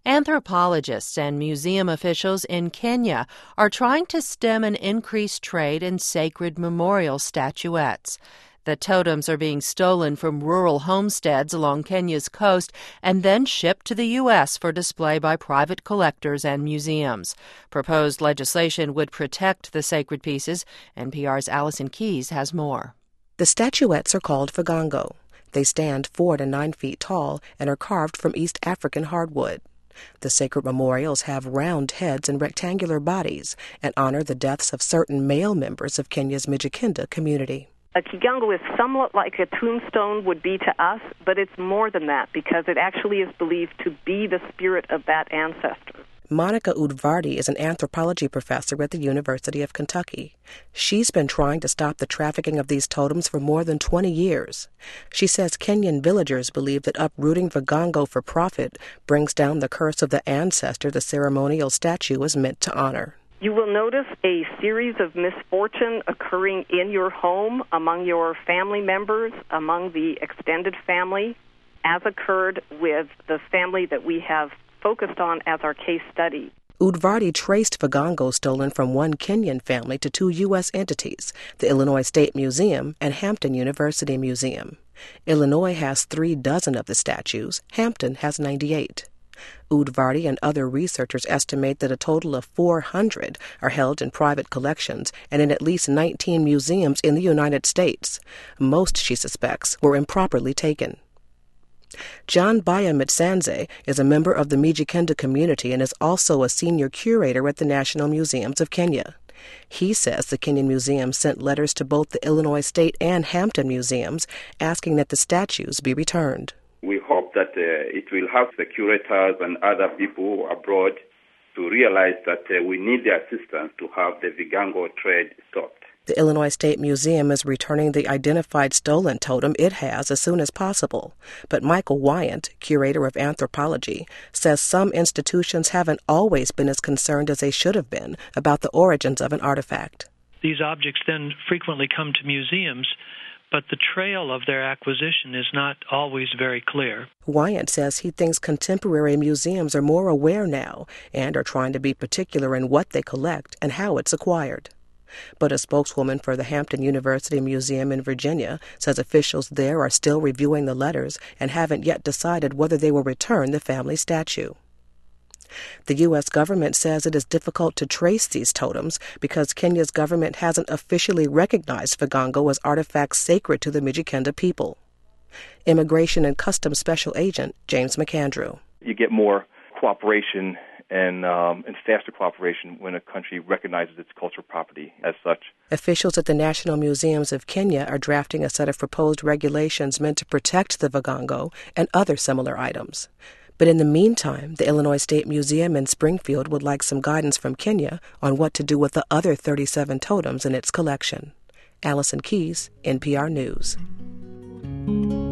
Anthropologists and museum officials in Kenya are trying to stem an increased trade in sacred memorial statuettes. The totems are being stolen from rural homesteads along Kenya's coast and then shipped to the U.S. for display by private collectors and museums. Proposed legislation would protect the sacred pieces. NPR's Allison Keyes has more. The statuettes are called Vigango. They stand 4 to 9 feet tall and are carved from East African hardwood. The sacred memorials have round heads and rectangular bodies and honor the deaths of certain male members of Kenya's Mijikenda community. A kigango is somewhat like a tombstone would be to us, but it's more than that because it actually is believed to be the spirit of that ancestor. Monica Udvardi is an anthropology professor at the University of Kentucky. She's been trying to stop the trafficking of these totems for more than 20 years. She says Kenyan villagers believe that uprooting Vigango for profit brings down the curse of the ancestor the ceremonial statue is meant to honor. You will notice a series of misfortune occurring in your home, among your family members, among the extended family, as occurred with the family that we have focused on as our case study. Udvardi traced Vigango stolen from one Kenyan family to 2 U.S. entities, the Illinois State Museum and Hampton University Museum. Illinois has 36 of the statues. Hampton has 98. Udvardi and other researchers estimate that a total of 400 are held in private collections and in at least 19 museums in the United States. Most, she suspects, were improperly taken. John Baya Mitsanze is a member of the Mijikenda community and is also a senior curator at the National Museums of Kenya. He says the Kenyan Museum sent letters to both the Illinois State and Hampton Museums asking that the statues be returned. We hope that it will help the curators and other people abroad to realize that we need their assistance to have the Vigango trade stopped. The Illinois State Museum is returning the identified stolen totem it has as soon as possible. But Michael Wyant, curator of anthropology, says some institutions haven't always been as concerned as they should have been about the origins of an artifact. These objects then frequently come to museums, but the trail of their acquisition is not always very clear. Wyant says he thinks contemporary museums are more aware now and are trying to be particular in what they collect and how it's acquired. But a spokeswoman for the Hampton University Museum in Virginia says officials there are still reviewing the letters and haven't yet decided whether they will return the family statue. The U.S. government says it is difficult to trace these totems because Kenya's government hasn't officially recognized Vigango as artifacts sacred to the Mijikenda people. Immigration and Customs Special Agent James McAndrew. You get more cooperation and faster cooperation when a country recognizes its cultural property as such. Officials at the National Museums of Kenya are drafting a set of proposed regulations meant to protect the Vigango and other similar items. But in the meantime, the Illinois State Museum in Springfield would like some guidance from Kenya on what to do with the other 37 totems in its collection. Allison Keyes, NPR News.